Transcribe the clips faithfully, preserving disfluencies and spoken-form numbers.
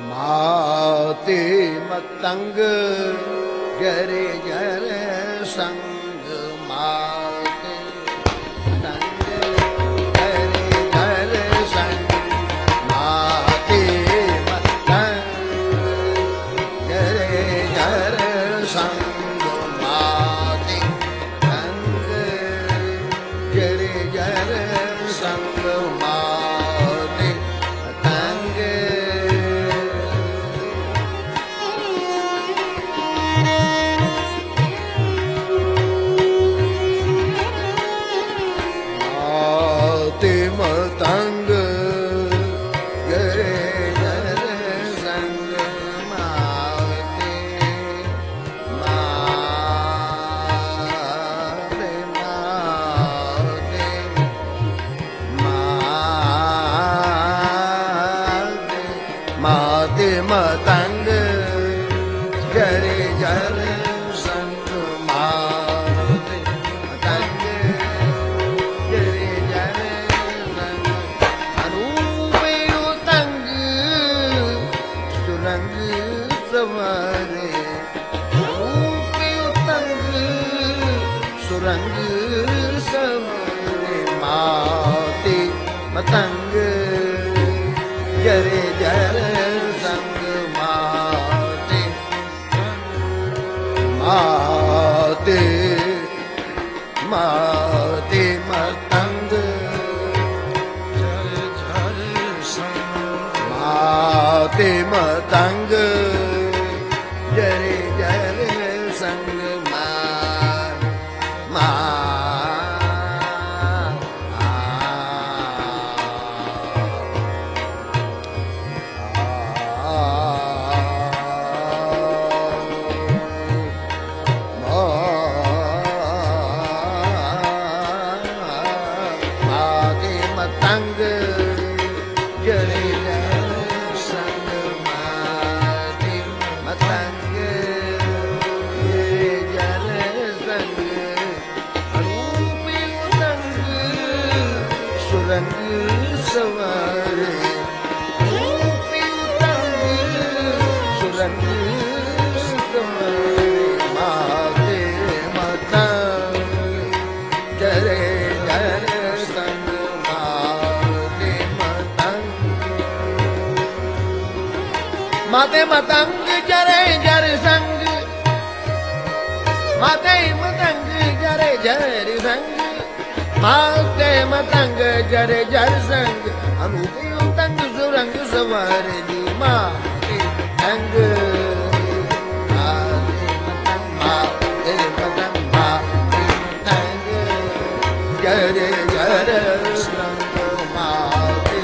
माते मतंग जरे जरे संग माते तंग जरे जरे संग माते मतंग जरे जरे संग माते तंग जरे जरे संग माते तंग मतंग जरे जरे संग माते माते माते माते मतंग जरे जरे संग माते मतंग जरे जरे सुरंग सवारे रूप तंग सुरंग सवारे माते मतंग जरे जरे संग माते माते माते मतंग जरे जरे संग माते मतंग जरे जरे संग मा मा माते मतंग जरे सुरंग सवारे रूप तंग सुरंग सवारे माते मतंग जरे जरे संग माते मतंग माते मतंग जरे जरे संग माते मतंग जरे जरे संग माते मतंग जरे जर संग अनूपी तंग सुरंग सवारे दी माते तंग माते मतंग माते मतंग माते तंग जरे जर संग माते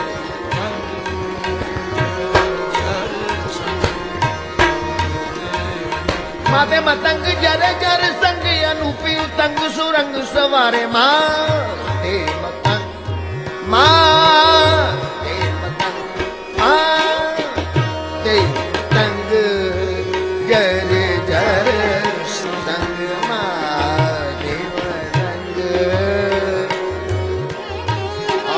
माते मतंग जरे जर संग अनूपी तंग सुरंग सवारे माते मतंग माते मतंग माते तंग जरे जरे संग माते मतंग आ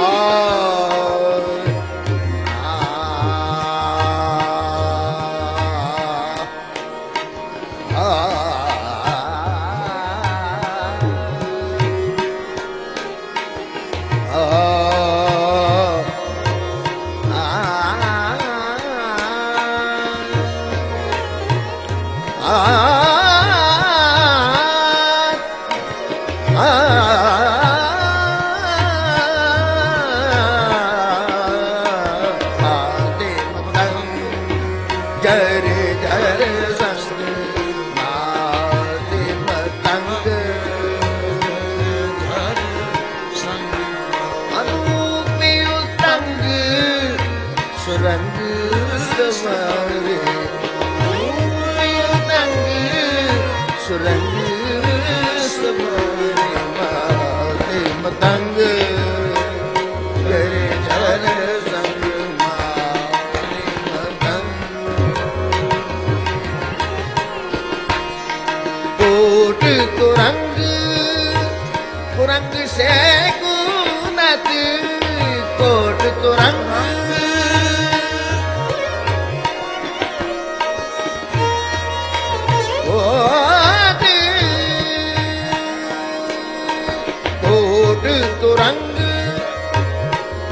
जरे जरे संग माते मतंग जरे संग अनूपी तंग सुरंग सवारे अनूपी तंग सुरंग सवारे माते मतंग जरे जरे संग माते मतंग कोट कुरंग कुरंग से गुनत कोट कुरंग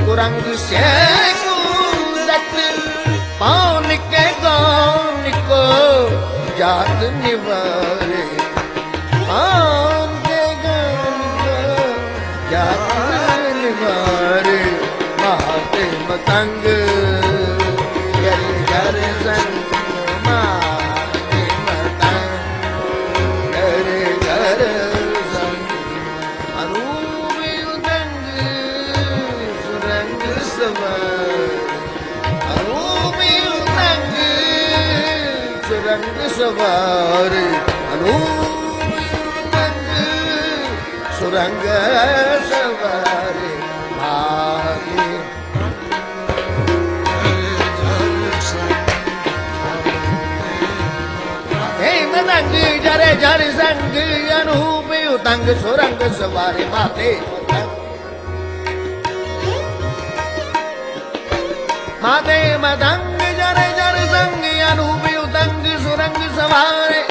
कुरंग से कूदत पान के गान को जात निवारे पान के गान को जात निवारे माते मतंग गर गर संग माते मतंग गर गर संग अनूपी उदंग सुरंग सवार अनूपी उदंग सुरंग सवार अनूपी उदंग सुरंग सवार आगे मतंग जरे जर संग अनूपी उदंग सुरंग सवारे माते माते मतंग जरे जर संग अनूपी उदंग सुरंग सवारे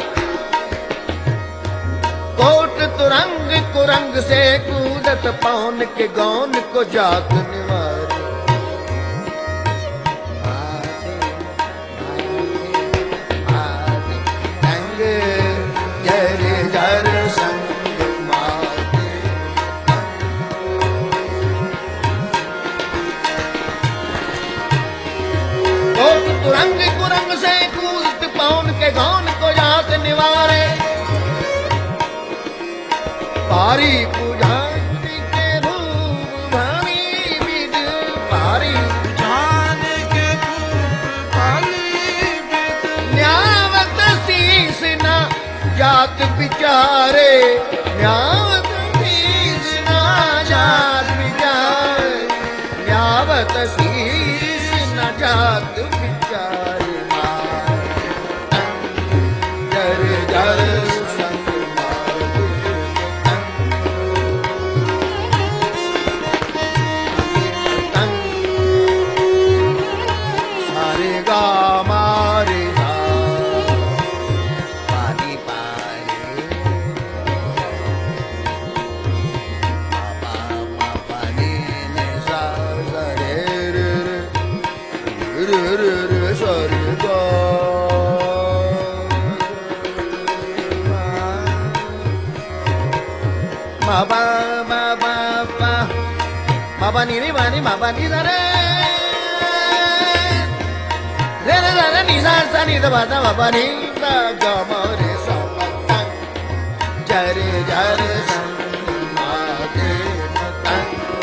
कोट तुरंग कुरंग से कूदत पौन के गौन को जात निवारे तुरंग कुरंग से कूदत पौन के गौन को जात निवारे पारी पूजा के धूप भावी विद पारी जान के धूप भावी विद न्यावत शीस न जात बिचारे न्यावत शीस न जात बिचारे न्यावत शीस न जात बिचारे जर जर Maba maba maba maba ni ni mani maba ni da re re re re ni sa sa ni da ba da maba ni da ga ma re sa pa ta jare jare sa ma de ma ta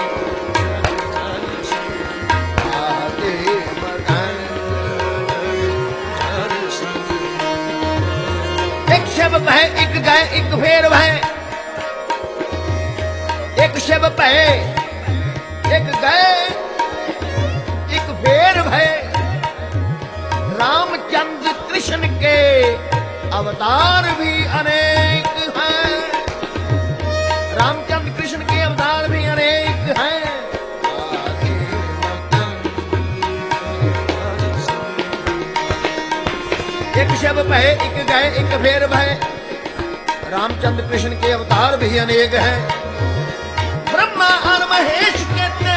ma de ma ta jare sa एक शब्द है एक गाय एक फेर है एक शिव भय एक गए एक फेर भय रामचंद्र कृष्ण के अवतार भी अनेक हैं रामचंद्र कृष्ण के अवतार भी अनेक हैं एक शिव भय एक गए एक फेर भय रामचंद्र कृष्ण के अवतार भी अनेक हैं ब्रह्मा और महेश कहते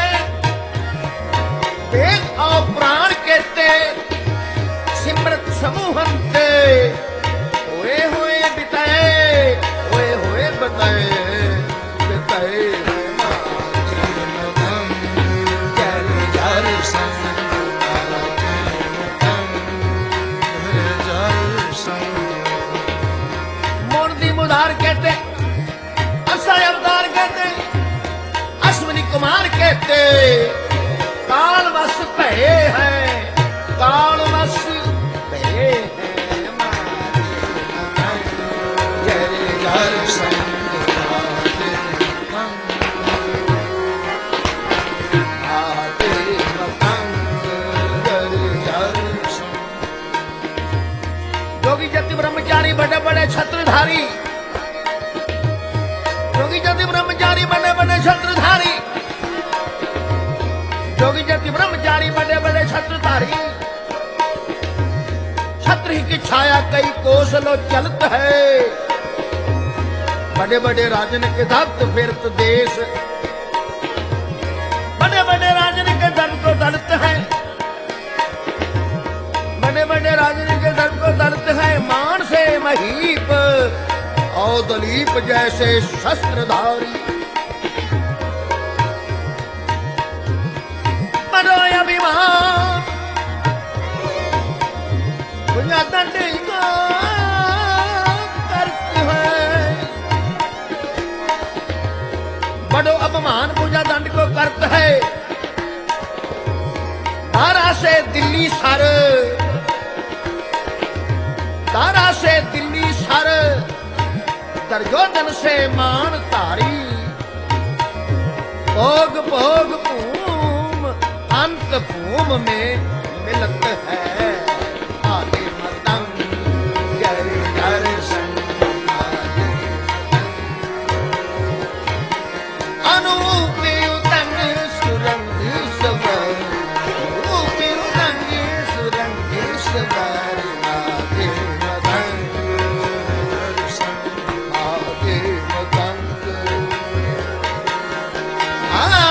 वेद और पुराण कहते सिमरत समूहंते होए होए बिताए होए होए बताए बिताए मूर्ति मुदार कहते असय अवतार कहते अश्विनी कुमार कहते कालवश भये हैं कालवश भये योगी जति ब्रह्मचारी बड़े बड़े छत्रधारी योगी जति ब्रह्मचारी बड़े बड़े छत्रधारी योगी जति ब्रह्मचारी बड़े बड़े छत्रधारी छत्र की छाया कई कोसलो चलत है बड़े बड़े राजन के धक्त फिरत देश बड़े बड़े राजन महीप और दलीप जैसे शस्त्रधारी। बड़ो अभिमान भुजा दंड को करते हैं, बड़ो अपमान भुजा दंड को करते है। तारा से दिल्ली सर, तारा से दिल्ली सर, दुर्योधन से मान तारी। भोग भोग भूम अंत भूम में मिलत है। आगे मतंग जर जर संग अनूप उतंग सुरंग सवर, रूप उतंग सुरंग सवर। आगे मतंग आगे मतंग आ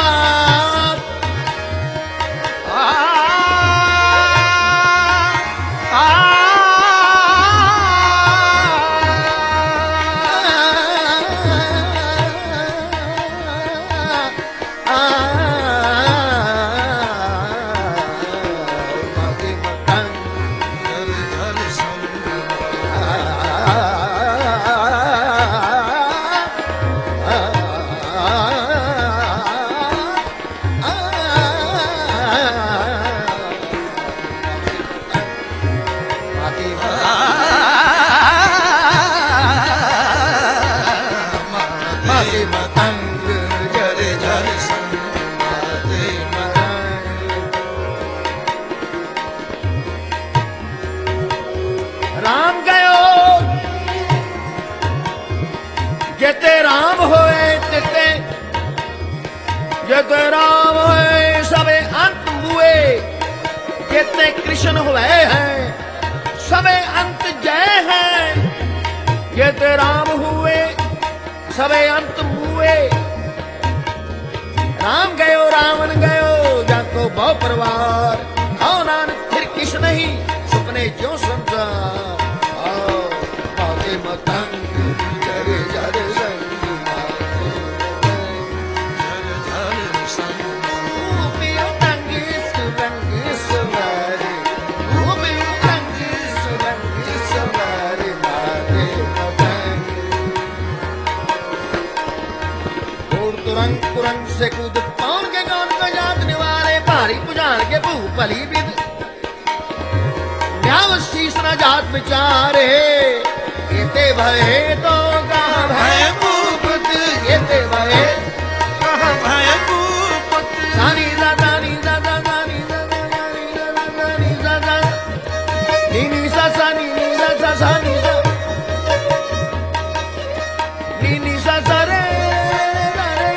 राम गयो जेते राम होए तेते, जेते राम होए सबे अंत हुए। जेते कृष्ण हुए हैं सबे अंत जय हैं। जेते राम हुए सबे अंत हुए। राम गयो रावण गयो जाको बहु परिवार। आओ नानक फिर किस नहीं सुपने क्यों संसार। आओ आगे मतंग जरे जरे संग रूपी उतंग सुरंग सवार, रूपी उतंग सुरंग सवार। आगे मतंग और तुरंग तुरंग से कूद पौन के गौन को याद निवारे। भारी पुजान के भू भली विद शीश न जात विचारे। येते भये तो कहाँ भय मुकुट, येते भये कहाँ भय मुकुट। सानी दा दानी दा दा दानी दा दा दानी दा दा दानी दा दा नी नी सा सा नी नी सा सा सा नी सा नी नी सा सा रे रे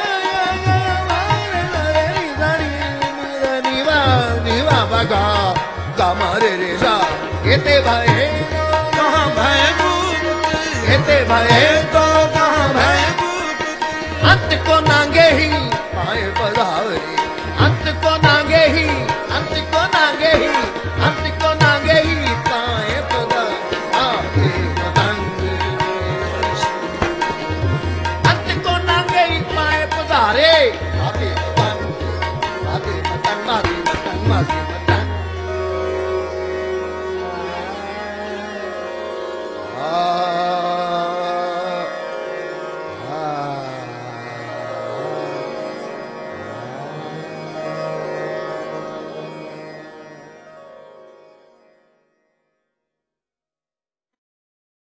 रे नी वा नी वा बगा गा मारे रे सा। येते भये कहाँ भय मुकुट, येते भये